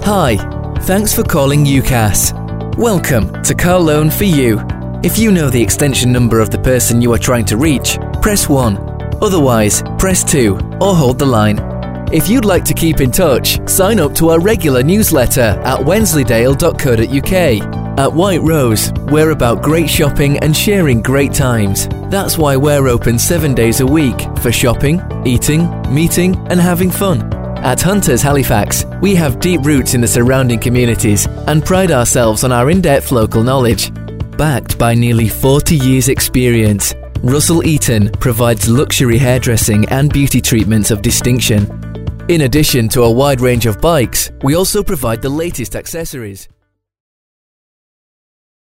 Hi, thanks for calling UCAS. Welcome to Car Loan for You. If you know the extension number of the person you are trying to reach, press 1. Otherwise, press 2 or hold the line. If you'd like to keep in touch, sign up to our regular newsletter at wensleydale.co.uk. At White Rose, we're about great shopping and sharing great times. That's why we're open 7 days a week for shopping, eating, meeting and having fun. At Hunters Halifax, we have deep roots in the surrounding communities and pride ourselves on our in-depth local knowledge. Backed by nearly 40 years' experience, Russell Eaton provides luxury hairdressing and beauty treatments of distinction. In addition to a wide range of bikes, we also provide the latest accessories.